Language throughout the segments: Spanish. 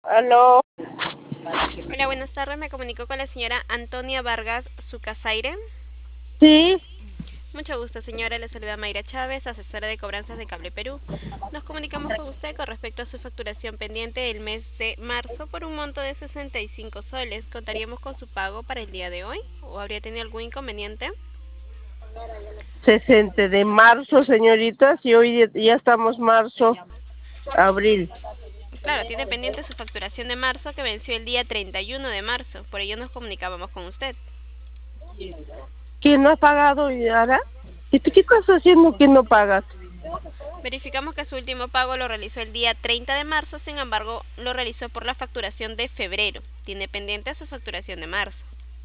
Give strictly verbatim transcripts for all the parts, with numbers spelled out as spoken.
Aló. Hola, buenas tardes. Me comunico con la señora Antonia Vargas Sucasaire. Sí. Mucho gusto, señora. Le saluda Mayra Chávez, asesora de cobranzas de Cable Perú. Nos comunicamos con usted con respecto a su facturación pendiente del mes de marzo por un monto de sesenta y cinco soles. ¿Contaríamos con su pago para el día de hoy o habría tenido algún inconveniente? sesenta de marzo, señorita. Si hoy ya ya estamos marzo, abril. Claro, tiene pendiente su facturación de marzo que venció el día treinta y uno de marzo. Por ello nos comunicábamos con usted. ¿Quién no ha pagado, Yara? ¿Y tú qué estás haciendo que no pagas? Verificamos que su último pago lo realizó el día treinta de marzo, sin embargo, lo realizó por la facturación de febrero. Tiene pendiente su facturación de marzo.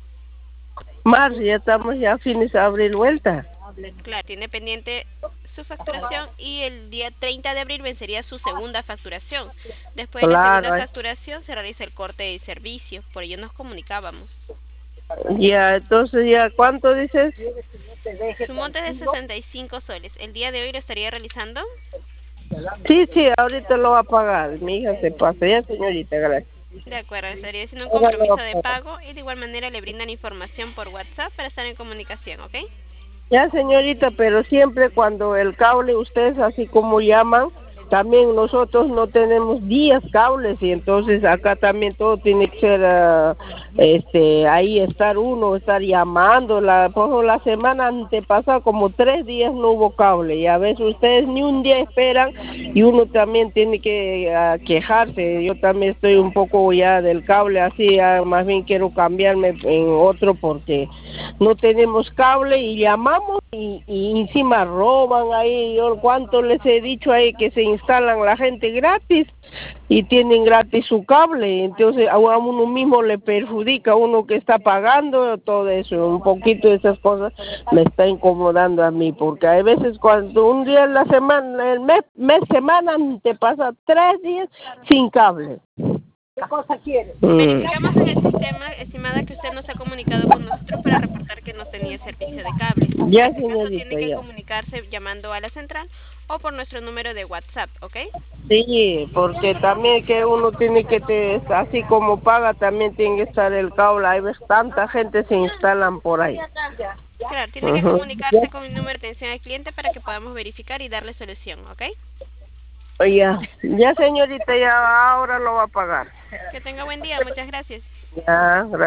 Marzo, ya estamos ya a fines de abril, vuelta. Claro, tiene pendiente su facturación y el día treinta de abril vencería su segunda facturación. Después de la segunda Claro, eh. facturación se realiza el corte de servicio, por ello nos comunicábamos. Ya, entonces ya, ¿cuánto dices? Su monte es de sesenta y cinco soles. ¿El día de hoy lo estaría realizando? Sí, sí, ahorita lo va a pagar. Mi hija se pasa. Ya, señorita, gracias. De acuerdo, estaría haciendo un Ahora lo va compromiso a de pagar. pago y de igual manera le brindan información por WhatsApp para estar en comunicación, ¿ok? Ya, señorita, pero siempre cuando el cable, ustedes así como llaman, también nosotros no tenemos días cables y entonces acá también todo tiene que ser, uh, este, ahí estar uno, estar llamando. La, por ejemplo, la semana antepasada como tres días no hubo cable y a veces ustedes ni un día esperan y uno también tiene que uh, quejarse. Yo también estoy un poco ya del cable así, ya más bien quiero cambiarme en otro porque no tenemos cable y llamamos y, y encima roban ahí. Yo cuánto les he dicho ahí que se instalan la gente gratis y tienen gratis su cable, entonces a uno mismo le perjudica, a uno que está pagando todo eso. Un poquito de esas cosas me está incomodando a mí, porque hay veces cuando un día en la semana, el mes, mes semana te pasa tres días sin cable. ¿Qué cosa quiere? Verificamos en el sistema, estimada, que usted no se ha comunicado con nosotros para reportar que no tenía servicio de cable. En Ya, este caso tiene señorita, que ya. comunicarse llamando a la central o por nuestro número de WhatsApp, ¿ok? Sí, porque también que uno tiene que, te, así como paga, también tiene que estar el cable. Hay ves, tanta gente se instalan por ahí. Claro, tiene que Ujú. Ya, comunicarse con el número de atención al cliente para que podamos verificar y darle solución, ¿ok? ya, ya, señorita, ya ahora lo va a pagar. Que tenga buen día, muchas gracias. Ya, gracias.